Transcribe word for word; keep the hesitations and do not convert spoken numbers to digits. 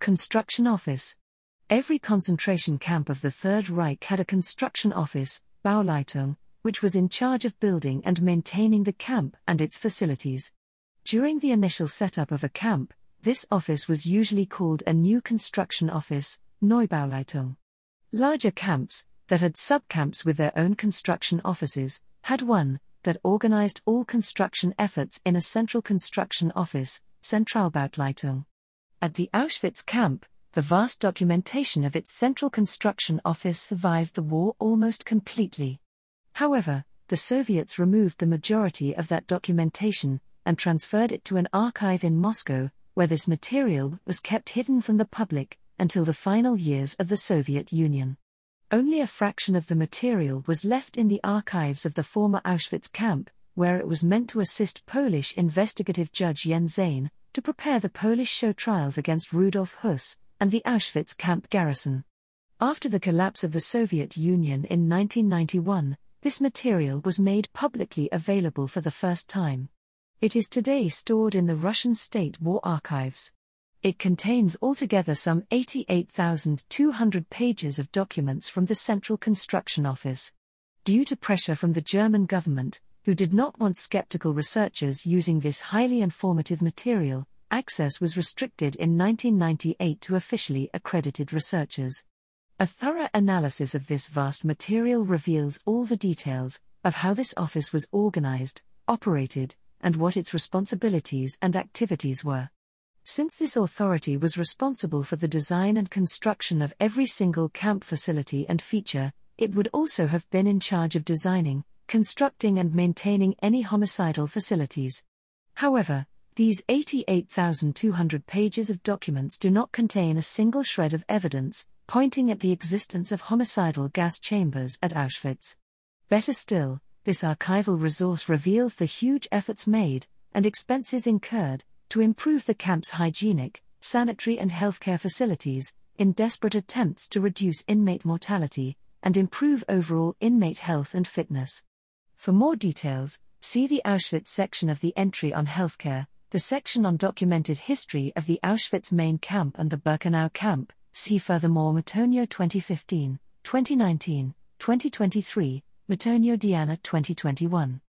Construction Office. Every concentration camp of the Third Reich had a construction office, Bauleitung, which was in charge of building and maintaining the camp and its facilities. During the initial setup of a camp, this office was usually called a new construction office, Neubauleitung. Larger camps, that had subcamps with their own construction offices, had one, that organized all construction efforts in a central construction office, Zentralbauleitung. At the Auschwitz camp, the vast documentation of its central construction office survived the war almost completely. However, the Soviets removed the majority of that documentation and transferred it to an archive in Moscow, where this material was kept hidden from the public until the final years of the Soviet Union. Only a fraction of the material was left in the archives of the former Auschwitz camp, where it was meant to assist Polish investigative judge Jens Zahn to prepare the Polish show trials against Rudolf Höss and the Auschwitz camp garrison. After the collapse of the Soviet Union in nineteen ninety-one, this material was made publicly available for the first time. It is today stored in the Russian State War Archives. It contains altogether some eighty-eight thousand two hundred pages of documents from the Central Construction Office. Due to pressure from the German government, who did not want skeptical researchers using this highly informative material, access was restricted in nineteen ninety-eight to officially accredited researchers. A thorough analysis of this vast material reveals all the details of how this office was organized, operated, and what its responsibilities and activities were. Since this authority was responsible for the design and construction of every single camp facility and feature, it would also have been in charge of designing, constructing and maintaining any homicidal facilities. However, these eighty-eight thousand two hundred pages of documents do not contain a single shred of evidence pointing at the existence of homicidal gas chambers at Auschwitz. Better still, this archival resource reveals the huge efforts made, and expenses incurred, to improve the camp's hygienic, sanitary and healthcare facilities, in desperate attempts to reduce inmate mortality, and improve overall inmate health and fitness. For more details, see the Auschwitz section of the entry on healthcare, the section on documented history of the Auschwitz main camp and the Birkenau camp. See furthermore Matonio twenty fifteen, twenty nineteen, twenty twenty-three, Matonio Diana twenty twenty-one.